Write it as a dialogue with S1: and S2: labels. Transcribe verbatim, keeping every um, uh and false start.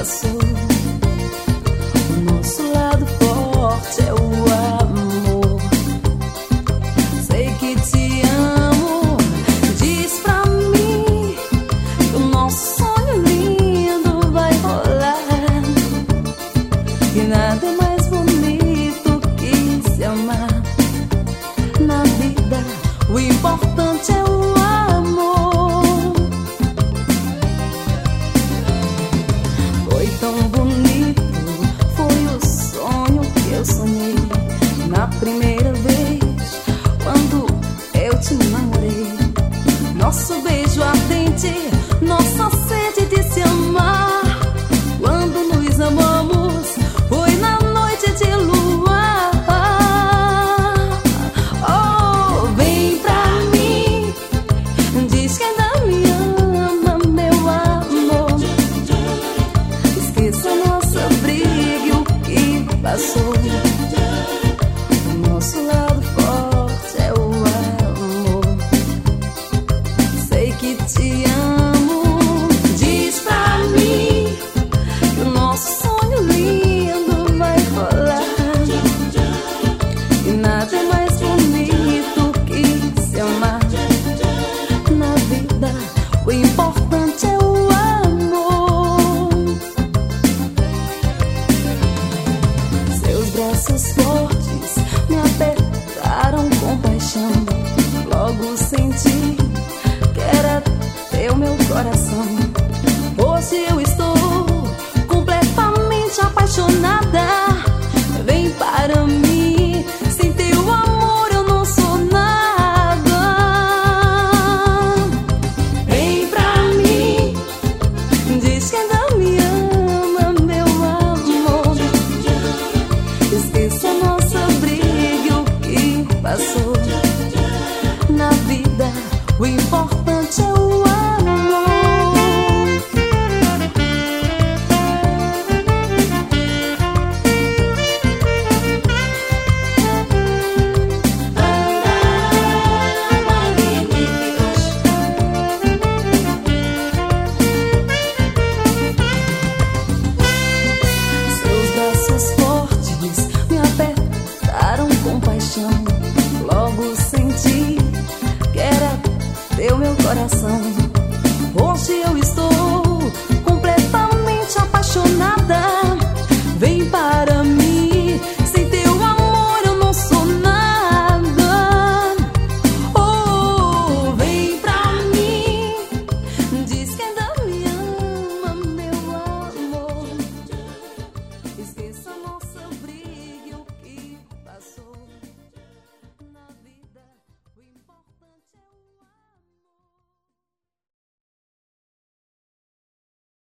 S1: passou. O nosso lado forte é o amor. Sei que te amo. Diz pra mim que o nosso sonho lindo vai rolar. E nada é mais bonito que se amar. Na vida o importante é o amor. Foi tão bonito, foi o sonho que eu sonhei na primeira vez, quando eu te namorei. Nosso beijo ardente, nossa sede de se amar. Quando nos amamos, foi na noite de luar. Oh, vem pra mim, diz que ainda me ama, meu amor. Esqueça nossa briga e o que passou. O nosso lado forte é o amor. Sei que te amo. Diz pra mim que o nosso sonho lindo vai rolar. E nada é mais bonito que se amar. Na vida o importante é o amor. Seus braços fortes me apertaram com paixão. Logo senti que era teu meu coração. Hoje eu estou completamente apaixonada. Vem para mim, sem teu amor eu não sou nada. Vem pra mim, diz que ainda me ama, meu amor. Esqueça nossa briga e o que passou. Na vida o importante é o amor. Seus braços fortes me apertaram com paixão. Logo senti que era teu meu coração.